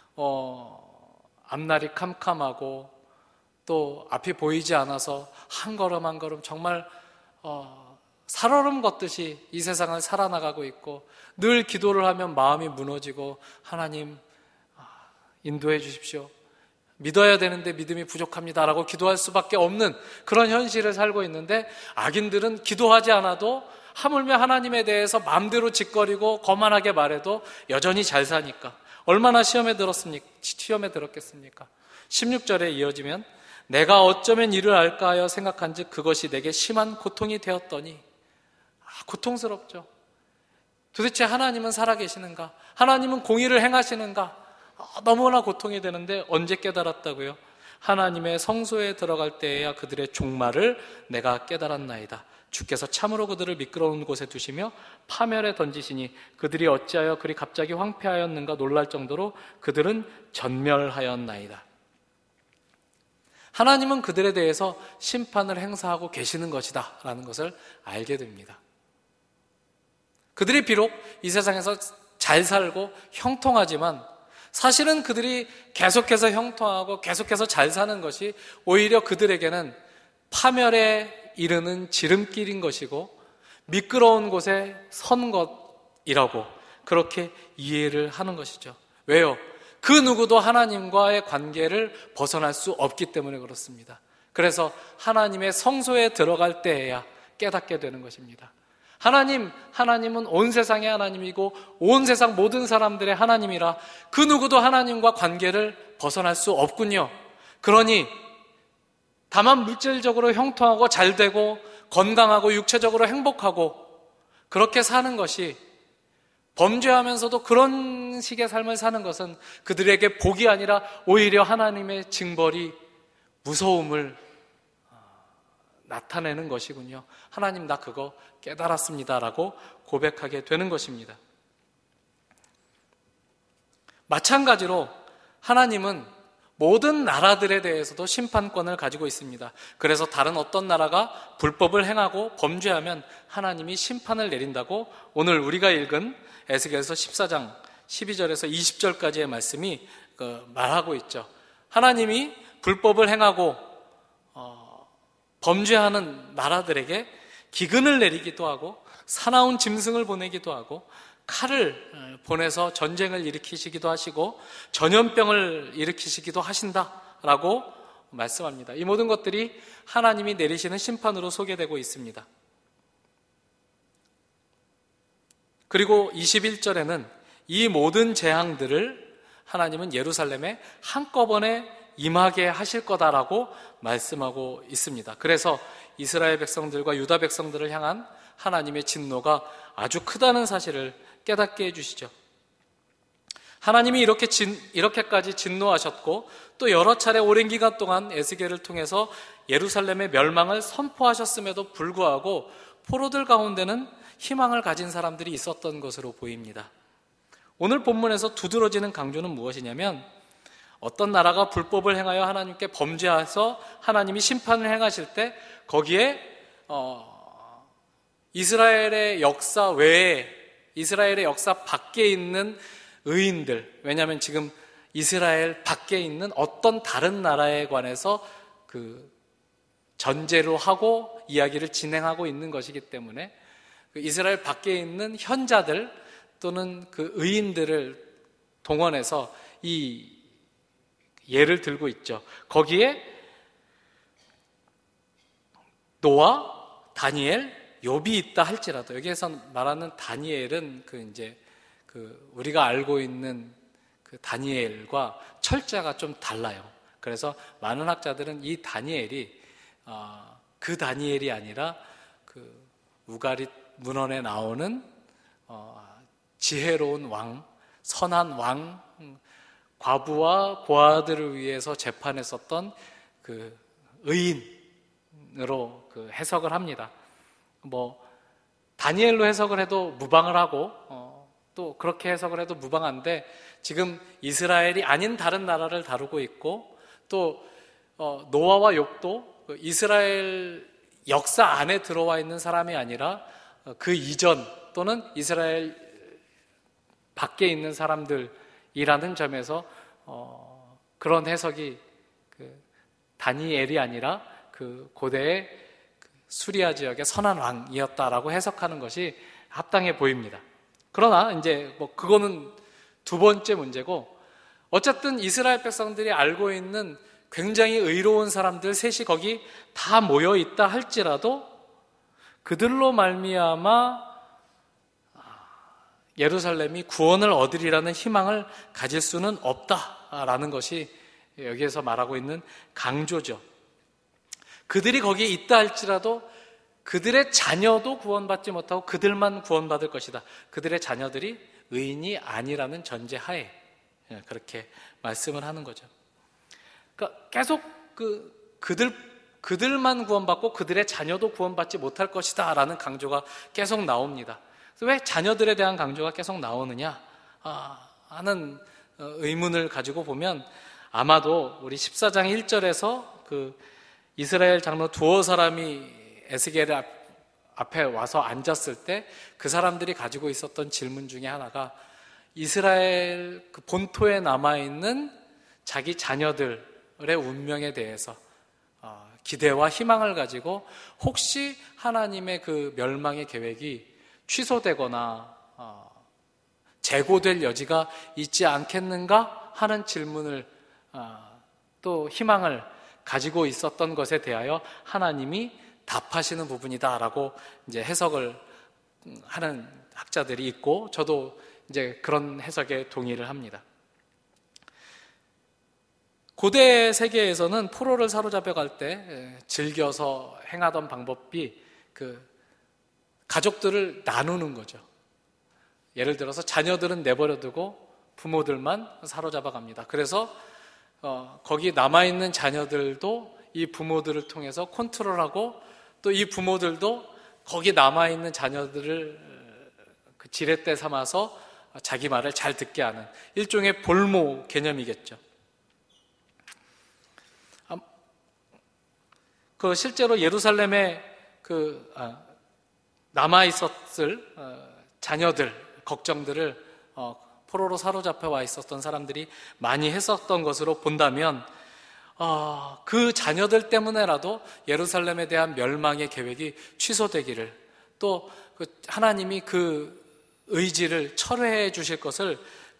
앞날이 캄캄하고 또 앞이 보이지 않아서 한 걸음 한 걸음 정말 살얼음 걷듯이 이 세상을 살아나가고 있고, 늘 기도를 하면 마음이 무너지고 하나님 인도해 주십시오, 믿어야 되는데 믿음이 부족합니다라고 기도할 수밖에 없는 그런 현실을 살고 있는데, 악인들은 기도하지 않아도 하물며 하나님에 대해서 마음대로 짓거리고 거만하게 말해도 여전히 잘 사니까 얼마나 시험에 들었겠습니까? 16절에 이어지면 내가 어쩌면 이를 알까 하여 생각한즉 그것이 내게 심한 고통이 되었더니. 고통스럽죠. 도대체 하나님은 살아계시는가? 하나님은 공의를 행하시는가? 너무나 고통이 되는데 언제 깨달았다고요? 하나님의 성소에 들어갈 때에야 그들의 종말을 내가 깨달았나이다. 주께서 참으로 그들을 미끄러운 곳에 두시며 파멸에 던지시니 그들이 어찌하여 그리 갑자기 황폐하였는가 놀랄 정도로 그들은 전멸하였나이다. 하나님은 그들에 대해서 심판을 행사하고 계시는 것이다 라는 것을 알게 됩니다. 그들이 비록 이 세상에서 잘 살고 형통하지만 사실은 그들이 계속해서 형통하고 계속해서 잘 사는 것이 오히려 그들에게는 파멸에 이르는 지름길인 것이고 미끄러운 곳에 선 것이라고 그렇게 이해를 하는 것이죠. 왜요? 그 누구도 하나님과의 관계를 벗어날 수 없기 때문에 그렇습니다. 그래서 하나님의 성소에 들어갈 때에야 깨닫게 되는 것입니다. 하나님은 온 세상의 하나님이고 온 세상 모든 사람들의 하나님이라 그 누구도 하나님과 관계를 벗어날 수 없군요. 그러니 다만 물질적으로 형통하고 잘되고 건강하고 육체적으로 행복하고 그렇게 사는 것이, 범죄하면서도 그런 식의 삶을 사는 것은 그들에게 복이 아니라 오히려 하나님의 징벌이, 무서움을 나타내는 것이군요. 하나님, 나 그거 깨달았습니다 라고 고백하게 되는 것입니다. 마찬가지로 하나님은 모든 나라들에 대해서도 심판권을 가지고 있습니다. 그래서 다른 어떤 나라가 불법을 행하고 범죄하면 하나님이 심판을 내린다고 오늘 우리가 읽은 에스겔서 14장 12절에서 20절까지의 말씀이 말하고 있죠. 하나님이 불법을 행하고 범죄하는 나라들에게 기근을 내리기도 하고 사나운 짐승을 보내기도 하고 칼을 보내서 전쟁을 일으키시기도 하시고 전염병을 일으키시기도 하신다라고 말씀합니다. 이 모든 것들이 하나님이 내리시는 심판으로 소개되고 있습니다. 그리고 21절에는 이 모든 재앙들을 하나님은 예루살렘에 한꺼번에 임하게 하실 거다라고 말씀하고 있습니다. 그래서 이스라엘 백성들과 유다 백성들을 향한 하나님의 진노가 아주 크다는 사실을 깨닫게 해주시죠. 하나님이 이렇게까지 진노하셨고 또 여러 차례 오랜 기간 동안 에스겔을 통해서 예루살렘의 멸망을 선포하셨음에도 불구하고 포로들 가운데는 희망을 가진 사람들이 있었던 것으로 보입니다. 오늘 본문에서 두드러지는 강조는 무엇이냐면, 어떤 나라가 불법을 행하여 하나님께 범죄해서 하나님이 심판을 행하실 때 거기에 이스라엘의 역사 외에, 이스라엘의 역사 밖에 있는 의인들, 왜냐하면 지금 이스라엘 밖에 있는 어떤 다른 나라에 관해서 전제로 하고 이야기를 진행하고 있는 것이기 때문에 이스라엘 밖에 있는 현자들 또는 그 의인들을 동원해서 이 예를 들고 있죠. 거기에 노아, 다니엘, 욥이 있다 할지라도, 여기에서 말하는 다니엘은 우리가 알고 있는 그 다니엘과 철자가 좀 달라요. 그래서 많은 학자들은 이 다니엘이 그 다니엘이 아니라 그 우가릿 문헌에 나오는 지혜로운 왕, 선한 왕, 과부와 고아들을 위해서 재판했었던 그 의인으로 해석을 합니다. 다니엘로 해석을 해도 무방을 하고 또 그렇게 해석을 해도 무방한데, 지금 이스라엘이 아닌 다른 나라를 다루고 있고, 또 노아와 욥도 이스라엘 역사 안에 들어와 있는 사람이 아니라 그 이전 또는 이스라엘 밖에 있는 사람들이라는 점에서 그런 해석이 다니엘이 아니라 그 고대의 수리아 지역의 선한 왕이었다라고 해석하는 것이 합당해 보입니다. 그러나 이제 그거는 두 번째 문제고, 어쨌든 이스라엘 백성들이 알고 있는 굉장히 의로운 사람들 셋이 거기 다 모여 있다 할지라도 그들로 말미암아 예루살렘이 구원을 얻으리라는 희망을 가질 수는 없다라는 것이 여기에서 말하고 있는 강조죠. 그들이 거기에 있다 할지라도 그들의 자녀도 구원받지 못하고 그들만 구원받을 것이다. 그들의 자녀들이 의인이 아니라는 전제하에 그렇게 말씀을 하는 거죠. 그러니까 계속 그들만 구원받고 그들의 자녀도 구원받지 못할 것이다 라는 강조가 계속 나옵니다. 왜 자녀들에 대한 강조가 계속 나오느냐 하는 의문을 가지고 보면, 아마도 우리 14장 1절에서 그 이스라엘 장로 두어 사람이 에스겔 앞에 와서 앉았을 때 그 사람들이 가지고 있었던 질문 중에 하나가, 이스라엘 그 본토에 남아있는 자기 자녀들의 운명에 대해서 기대와 희망을 가지고 혹시 하나님의 그 멸망의 계획이 취소되거나 재고될 여지가 있지 않겠는가 하는 질문을 또 희망을 가지고 있었던 것에 대하여 하나님이 답하시는 부분이다라고 이제 해석을 하는 학자들이 있고, 저도 이제 그런 해석에 동의를 합니다. 고대 세계에서는 포로를 사로잡혀 갈 때 즐겨서 행하던 방법이 가족들을 나누는 거죠. 예를 들어서 자녀들은 내버려두고 부모들만 사로잡아 갑니다. 그래서 거기 남아있는 자녀들도 이 부모들을 통해서 컨트롤하고, 또 이 부모들도 거기 남아있는 자녀들을 그 지렛대 삼아서 자기 말을 잘 듣게 하는 일종의 볼모 개념이겠죠. 실제로 예루살렘에 남아있었을 자녀들, 걱정들을 포로로 사로잡혀 와 있었던 사람들이 많이 했었던 것으로 본다면, 그 자녀들 때문에라도 예루살렘에 대한 멸망의 계획이 취소되기를, 또 하나님이 그 의지를 철회해 주실 것을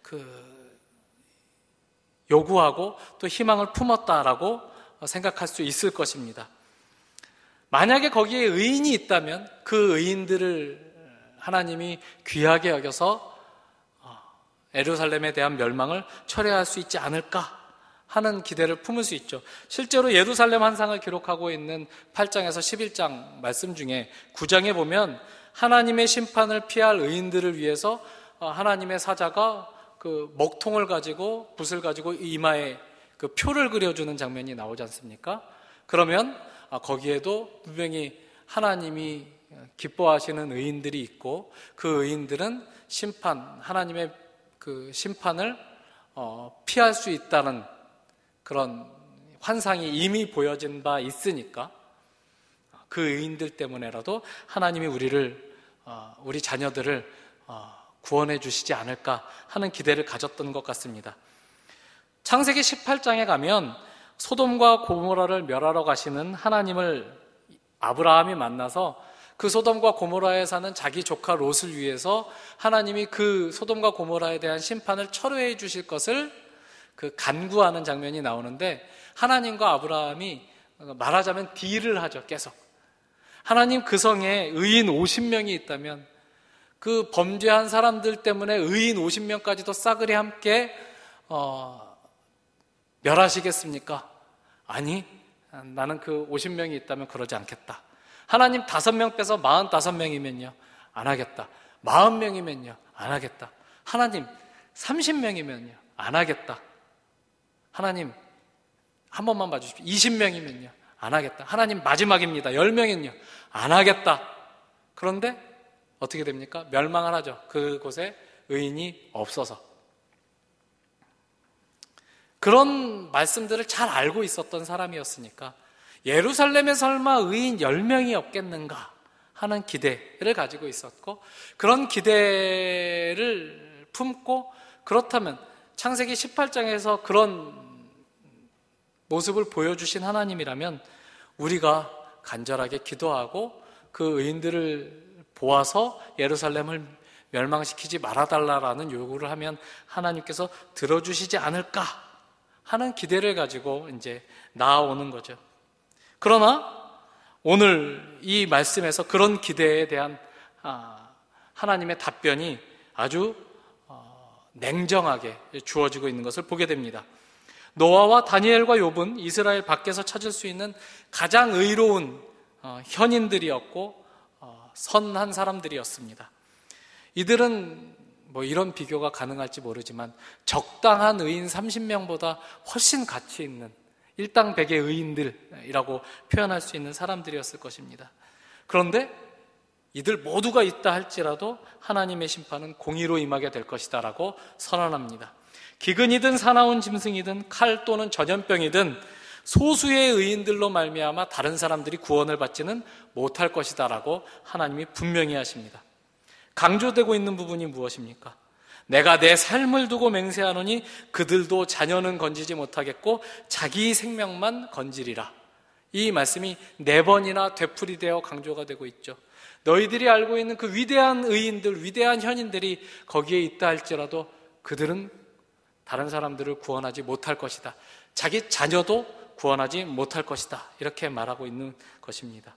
요구하고 또 희망을 품었다라고 생각할 수 있을 것입니다. 만약에 거기에 의인이 있다면 그 의인들을 하나님이 귀하게 여겨서 예루살렘에 대한 멸망을 철회할 수 있지 않을까 하는 기대를 품을 수 있죠. 실제로 예루살렘 환상을 기록하고 있는 8장에서 11장 말씀 중에 9장에 보면 하나님의 심판을 피할 의인들을 위해서 하나님의 사자가 그 먹통을 가지고, 붓을 가지고 이마에 그 표를 그려주는 장면이 나오지 않습니까? 그러면 거기에도 분명히 하나님이 기뻐하시는 의인들이 있고, 그 의인들은 하나님의 그 심판을 피할 수 있다는 그런 환상이 이미 보여진 바 있으니까 그 의인들 때문에라도 하나님이 우리 자녀들을 구원해 주시지 않을까 하는 기대를 가졌던 것 같습니다. 창세기 18장에 가면 소돔과 고모라를 멸하러 가시는 하나님을 아브라함이 만나서 그 소돔과 고모라에 사는 자기 조카 롯을 위해서 하나님이 그 소돔과 고모라에 대한 심판을 철회해 주실 것을 간구하는 장면이 나오는데, 하나님과 아브라함이 말하자면 딜을 하죠. 계속 하나님, 그 성에 의인 50명이 있다면 그 범죄한 사람들 때문에 의인 50명까지도 싸그리 함께 멸하시겠습니까? 아니, 나는 그 50명이 있다면 그러지 않겠다. 하나님 5명 빼서 45명이면요 안 하겠다. 40명이면요 안 하겠다. 하나님 30명이면요 안 하겠다. 하나님 한 번만 봐주십시오. 20명이면요 안 하겠다. 하나님 마지막입니다. 10명이면요 안 하겠다. 그런데 어떻게 됩니까? 멸망을 하죠. 그곳에 의인이 없어서. 그런 말씀들을 잘 알고 있었던 사람이었으니까 예루살렘에 설마 의인 10명이 없겠는가 하는 기대를 가지고 있었고, 그런 기대를 품고, 그렇다면 창세기 18장에서 그런 모습을 보여주신 하나님이라면 우리가 간절하게 기도하고 그 의인들을 보아서 예루살렘을 멸망시키지 말아달라라는 요구를 하면 하나님께서 들어주시지 않을까 하는 기대를 가지고 이제 나아오는 거죠. 그러나 오늘 이 말씀에서 그런 기대에 대한 하나님의 답변이 아주 냉정하게 주어지고 있는 것을 보게 됩니다. 노아와 다니엘과 욥은 이스라엘 밖에서 찾을 수 있는 가장 의로운 현인들이었고 선한 사람들이었습니다. 이들은 이런 비교가 가능할지 모르지만 적당한 의인 30명보다 훨씬 가치 있는 일당 백의 의인들이라고 표현할 수 있는 사람들이었을 것입니다. 그런데 이들 모두가 있다 할지라도 하나님의 심판은 공의로 임하게 될 것이다 라고 선언합니다. 기근이든 사나운 짐승이든 칼 또는 전염병이든 소수의 의인들로 말미암아 다른 사람들이 구원을 받지는 못할 것이다 라고 하나님이 분명히 하십니다. 강조되고 있는 부분이 무엇입니까? 내가 내 삶을 두고 맹세하노니 그들도 자녀는 건지지 못하겠고 자기 생명만 건지리라. 이 말씀이 4번이나 되풀이되어 강조가 되고 있죠. 너희들이 알고 있는 그 위대한 의인들, 위대한 현인들이 거기에 있다 할지라도 그들은 다른 사람들을 구원하지 못할 것이다. 자기 자녀도 구원하지 못할 것이다. 이렇게 말하고 있는 것입니다.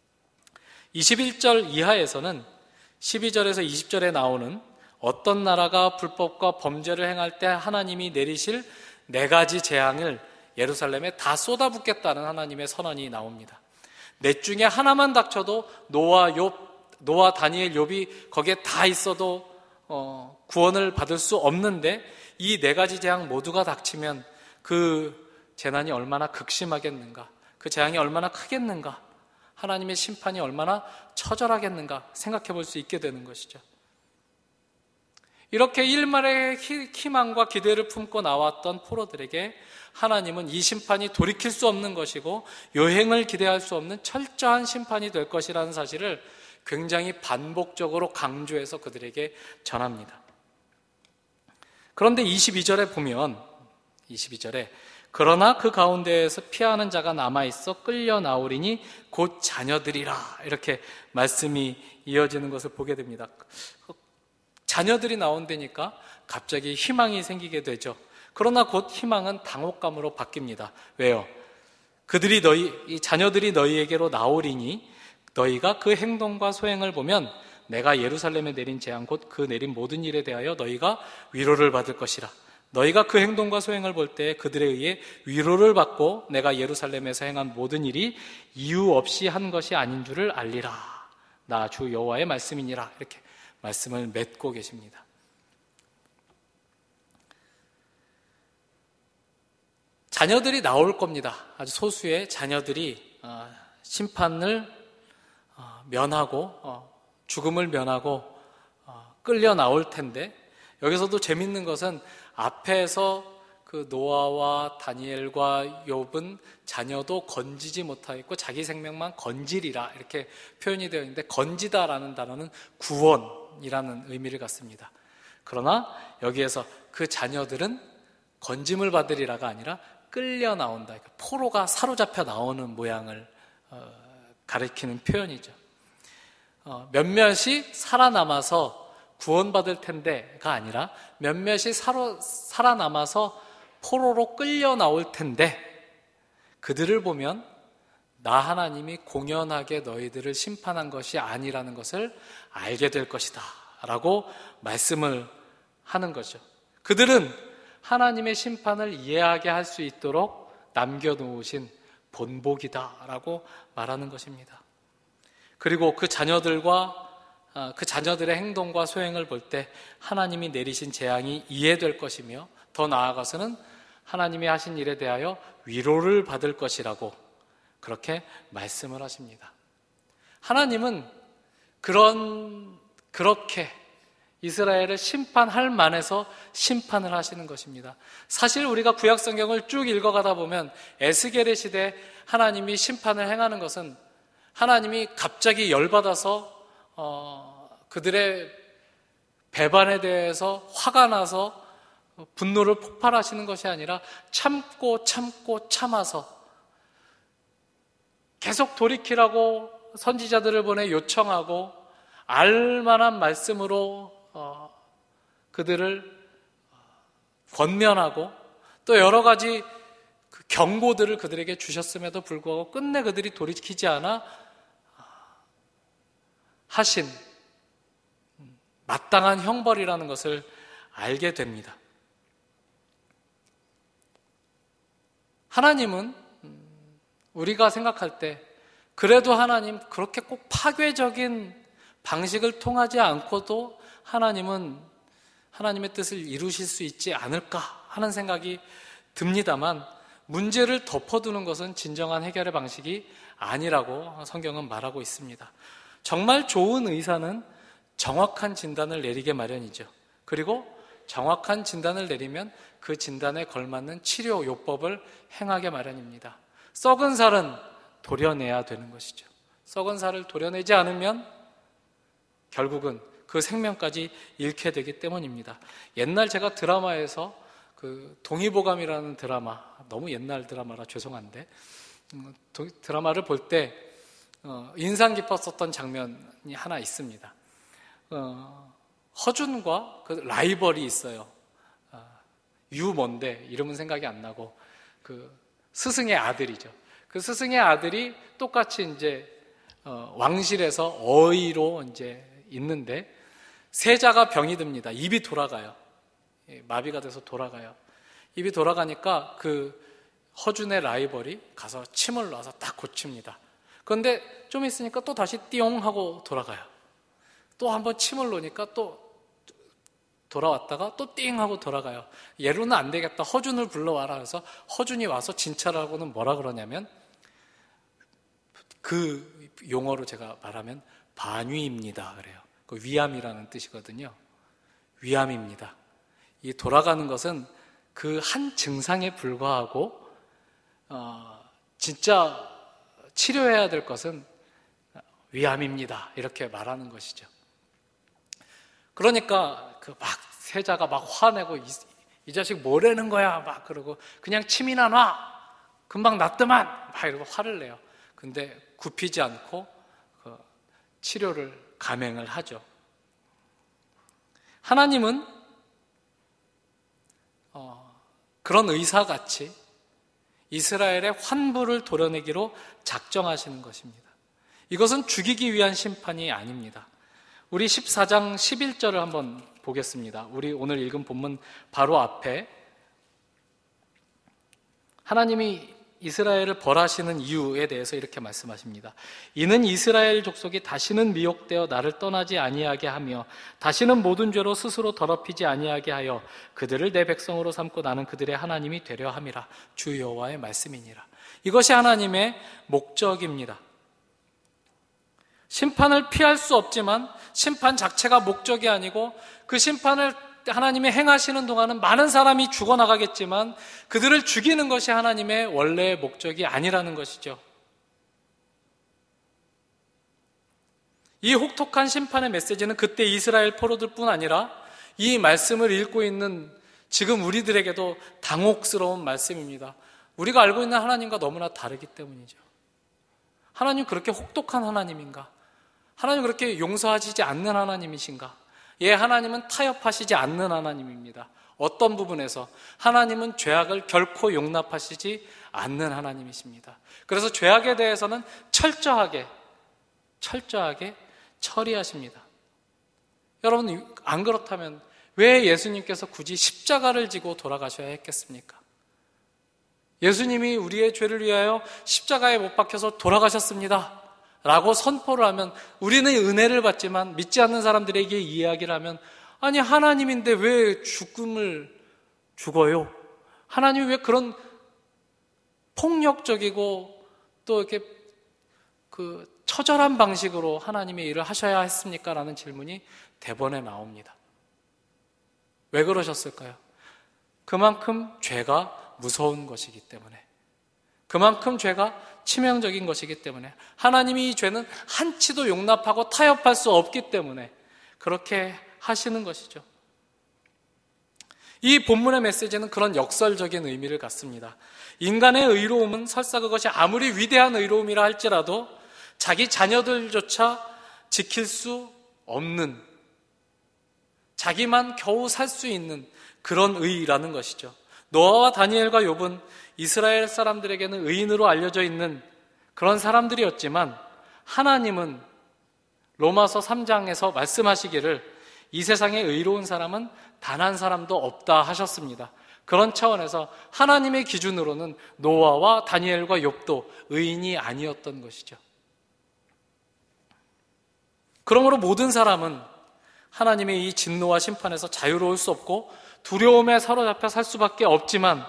21절 이하에서는 12절에서 20절에 나오는 어떤 나라가 불법과 범죄를 행할 때 하나님이 내리실 4가지 재앙을 예루살렘에 다 쏟아붓겠다는 하나님의 선언이 나옵니다. 넷 중에 하나만 닥쳐도 노아, 다니엘, 욥이 거기에 다 있어도 구원을 받을 수 없는데 이 4가지 재앙 모두가 닥치면 그 재난이 얼마나 극심하겠는가, 그 재앙이 얼마나 크겠는가, 하나님의 심판이 얼마나 처절하겠는가 생각해 볼 수 있게 되는 것이죠. 이렇게 일말의 희망과 기대를 품고 나왔던 포로들에게 하나님은 이 심판이 돌이킬 수 없는 것이고 요행을 기대할 수 없는 철저한 심판이 될 것이라는 사실을 굉장히 반복적으로 강조해서 그들에게 전합니다. 그런데 22절에 보면 22절에 그러나 그 가운데에서 피하는 자가 남아있어 끌려 나오리니 곧 자녀들이라 이렇게 말씀이 이어지는 것을 보게 됩니다. 자녀들이 나온다니까 갑자기 희망이 생기게 되죠. 그러나 곧 희망은 당혹감으로 바뀝니다. 왜요? 이 자녀들이 너희에게로 나오리니 너희가 그 행동과 소행을 보면 내가 예루살렘에 내린 재앙 곧 그 내린 모든 일에 대하여 너희가 위로를 받을 것이라. 너희가 그 행동과 소행을 볼 때 그들에 의해 위로를 받고 내가 예루살렘에서 행한 모든 일이 이유 없이 한 것이 아닌 줄을 알리라. 나 주 여호와의 말씀이니라. 이렇게 말씀을 맺고 계십니다. 자녀들이 나올 겁니다. 아주 소수의 자녀들이 심판을 면하고 죽음을 면하고 끌려 나올 텐데, 여기서도 재밌는 것은 앞에서 그 노아와 다니엘과 욥은 자녀도 건지지 못하겠고 자기 생명만 건지리라 이렇게 표현이 되어 있는데, 건지다라는 단어는 구원이라는 의미를 갖습니다. 그러나 여기에서 그 자녀들은 건짐을 받으리라가 아니라 끌려 나온다, 포로가 사로잡혀 나오는 모양을 가리키는 표현이죠. 몇몇이 살아남아서 구원받을 텐데가 아니라 몇몇이 살아남아서 포로로 끌려 나올 텐데 그들을 보면 나 하나님이 공연하게 너희들을 심판한 것이 아니라는 것을 알게 될 것이다 라고 말씀을 하는 거죠. 그들은 하나님의 심판을 이해하게 할 수 있도록 남겨놓으신 본복이다 라고 말하는 것입니다. 그리고 그 자녀들의 행동과 소행을 볼 때 하나님이 내리신 재앙이 이해될 것이며 더 나아가서는 하나님이 하신 일에 대하여 위로를 받을 것이라고 그렇게 말씀을 하십니다. 하나님은 그렇게 이스라엘을 심판할 만해서 심판을 하시는 것입니다. 사실 우리가 구약 성경을 쭉 읽어가다 보면 에스겔의 시대에 하나님이 심판을 행하는 것은 하나님이 갑자기 열받아서 그들의 배반에 대해서 화가 나서 분노를 폭발하시는 것이 아니라 참고 참아서 계속 돌이키라고 선지자들을 보내 요청하고 알만한 말씀으로 그들을 권면하고 또 여러 가지 경고들을 그들에게 주셨음에도 불구하고 끝내 그들이 돌이키지 않아 하신 마땅한 형벌이라는 것을 알게 됩니다. 하나님은 우리가 생각할 때 그래도 하나님 그렇게 꼭 파괴적인 방식을 통하지 않고도 하나님은 하나님의 뜻을 이루실 수 있지 않을까 하는 생각이 듭니다만 문제를 덮어두는 것은 진정한 해결의 방식이 아니라고 성경은 말하고 있습니다. 정말 좋은 의사는 정확한 진단을 내리게 마련이죠. 그리고 정확한 진단을 내리면 그 진단에 걸맞는 치료 요법을 행하게 마련입니다. 썩은 살은 도려내야 되는 것이죠. 썩은 살을 도려내지 않으면 결국은 그 생명까지 잃게 되기 때문입니다. 옛날 제가 드라마에서 그 동의보감이라는 드라마, 너무 옛날 드라마라 죄송한데 드라마를 볼 때 인상 깊었었던 장면이 하나 있습니다. 허준과 그 라이벌이 있어요. 유먼데 이름은 생각이 안 나고 그 스승의 아들이죠. 그 스승의 아들이 똑같이 이제 왕실에서 어의로 이제 있는데 세자가 병이 듭니다. 입이 돌아가요. 마비가 돼서 돌아가요. 입이 돌아가니까 그 허준의 라이벌이 가서 침을 놔서 딱 고칩니다. 그런데 좀 있으니까 또 다시 띠용 하고 돌아가요. 또 한번 침을 놓으니까 또 돌아왔다가 또 띵 하고 돌아가요. 얘로는 안 되겠다. 허준을 불러와라. 그래서 허준이 와서 진찰을 하고는 뭐라 그러냐면 그 용어로 제가 말하면 반위입니다. 그래요. 그 위암이라는 뜻이거든요. 위암입니다. 이 돌아가는 것은 그 한 증상에 불과하고 진짜 치료해야 될 것은 위암입니다. 이렇게 말하는 것이죠. 그러니까 그 막 세자가 막 화내고 이 자식 뭐라는 거야 막 그러고 그냥 침이나 놔 금방 낫더만 막 이러고 화를 내요. 근데 굽히지 않고 그 치료를 감행을 하죠. 하나님은 그런 의사같이 이스라엘의 환부를 도려내기로 작정하시는 것입니다. 이것은 죽이기 위한 심판이 아닙니다. 우리 14장 11절을 한번 보겠습니다. 우리 오늘 읽은 본문 바로 앞에 하나님이 이스라엘을 벌하시는 이유에 대해서 이렇게 말씀하십니다. 이는 이스라엘 족속이 다시는 미혹되어 나를 떠나지 아니하게 하며 다시는 모든 죄로 스스로 더럽히지 아니하게 하여 그들을 내 백성으로 삼고 나는 그들의 하나님이 되려 함이라. 주 여호와의 말씀이니라. 이것이 하나님의 목적입니다. 심판을 피할 수 없지만 심판 자체가 목적이 아니고 그 심판을 하나님이 행하시는 동안은 많은 사람이 죽어나가겠지만 그들을 죽이는 것이 하나님의 원래의 목적이 아니라는 것이죠. 이 혹독한 심판의 메시지는 그때 이스라엘 포로들뿐 아니라 이 말씀을 읽고 있는 지금 우리들에게도 당혹스러운 말씀입니다. 우리가 알고 있는 하나님과 너무나 다르기 때문이죠. 하나님 그렇게 혹독한 하나님인가? 하나님 그렇게 용서하시지 않는 하나님이신가? 예, 하나님은 타협하시지 않는 하나님입니다. 어떤 부분에서 하나님은 죄악을 결코 용납하시지 않는 하나님이십니다. 그래서 죄악에 대해서는 철저하게 처리하십니다. 여러분, 안 그렇다면 왜 예수님께서 굳이 십자가를 지고 돌아가셔야 했겠습니까? 예수님이 우리의 죄를 위하여 십자가에 못 박혀서 돌아가셨습니다 라고 선포를 하면 우리는 은혜를 받지만 믿지 않는 사람들에게 이야기를 하면 아니 하나님인데 왜 죽음을 죽어요? 하나님이 왜 그런 폭력적이고 또 이렇게 그 처절한 방식으로 하나님의 일을 하셔야 했습니까? 라는 질문이 대번에 나옵니다. 왜 그러셨을까요? 그만큼 죄가 무서운 것이기 때문에, 그만큼 죄가 치명적인 것이기 때문에, 하나님이 이 죄는 한치도 용납하고 타협할 수 없기 때문에 그렇게 하시는 것이죠. 이 본문의 메시지는 그런 역설적인 의미를 갖습니다. 인간의 의로움은 설사 그것이 아무리 위대한 의로움이라 할지라도 자기 자녀들조차 지킬 수 없는, 자기만 겨우 살 수 있는 그런 의라는 것이죠. 노아와 다니엘과 욥은 이스라엘 사람들에게는 의인으로 알려져 있는 그런 사람들이었지만, 하나님은 로마서 3장에서 말씀하시기를 이 세상에 의로운 사람은 단 한 사람도 없다 하셨습니다. 그런 차원에서 하나님의 기준으로는 노아와 다니엘과 욥도 의인이 아니었던 것이죠. 그러므로 모든 사람은 하나님의 이 진노와 심판에서 자유로울 수 없고 두려움에 사로잡혀 살 수밖에 없지만,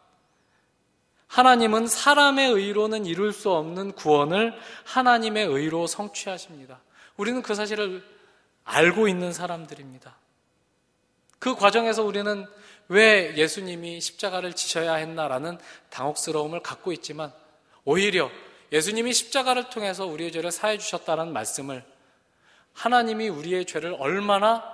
하나님은 사람의 의로는 이룰 수 없는 구원을 하나님의 의로 성취하십니다. 우리는 그 사실을 알고 있는 사람들입니다. 그 과정에서 우리는 왜 예수님이 십자가를 지셔야 했나라는 당혹스러움을 갖고 있지만, 오히려 예수님이 십자가를 통해서 우리의 죄를 사해 주셨다는 말씀을, 하나님이 우리의 죄를 얼마나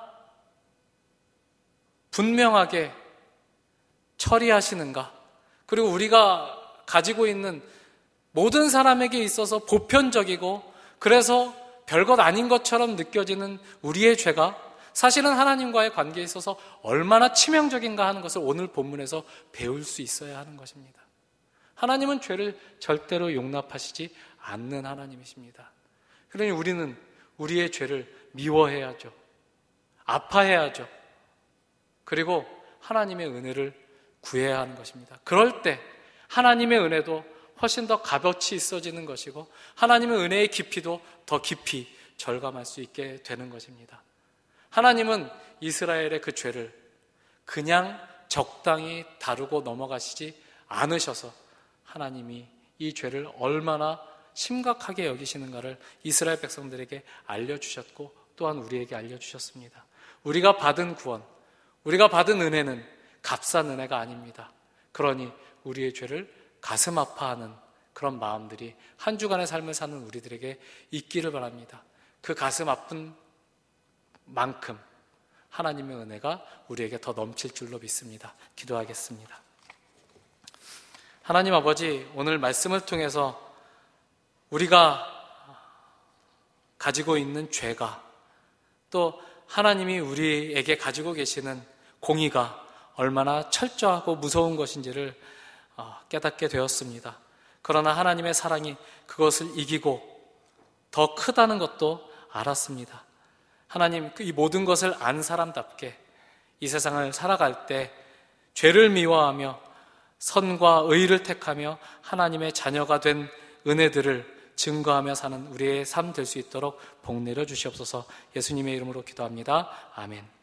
분명하게 처리하시는가, 그리고 우리가 가지고 있는 모든 사람에게 있어서 보편적이고 그래서 별것 아닌 것처럼 느껴지는 우리의 죄가 사실은 하나님과의 관계에 있어서 얼마나 치명적인가 하는 것을 오늘 본문에서 배울 수 있어야 하는 것입니다. 하나님은 죄를 절대로 용납하시지 않는 하나님이십니다. 그러니 우리는 우리의 죄를 미워해야죠. 아파해야죠. 그리고 하나님의 은혜를 구해야 하는 것입니다. 그럴 때 하나님의 은혜도 훨씬 더 값어치 있어지는 것이고, 하나님의 은혜의 깊이도 더 깊이 절감할 수 있게 되는 것입니다. 하나님은 이스라엘의 그 죄를 그냥 적당히 다루고 넘어가시지 않으셔서 하나님이 이 죄를 얼마나 심각하게 여기시는가를 이스라엘 백성들에게 알려주셨고 또한 우리에게 알려주셨습니다. 우리가 받은 구원, 우리가 받은 은혜는 값싼 은혜가 아닙니다. 그러니 우리의 죄를 가슴 아파하는 그런 마음들이 한 주간의 삶을 사는 우리들에게 있기를 바랍니다. 그 가슴 아픈 만큼 하나님의 은혜가 우리에게 더 넘칠 줄로 믿습니다. 기도하겠습니다. 하나님 아버지, 오늘 말씀을 통해서 우리가 가지고 있는 죄가, 또 하나님이 우리에게 가지고 계시는 공의가 얼마나 철저하고 무서운 것인지를 깨닫게 되었습니다. 그러나 하나님의 사랑이 그것을 이기고 더 크다는 것도 알았습니다. 하나님, 이 모든 것을 안 사람답게 이 세상을 살아갈 때 죄를 미워하며 선과 의를 택하며 하나님의 자녀가 된 은혜들을 증거하며 사는 우리의 삶 될 수 있도록 복 내려 주시옵소서. 예수님의 이름으로 기도합니다. 아멘.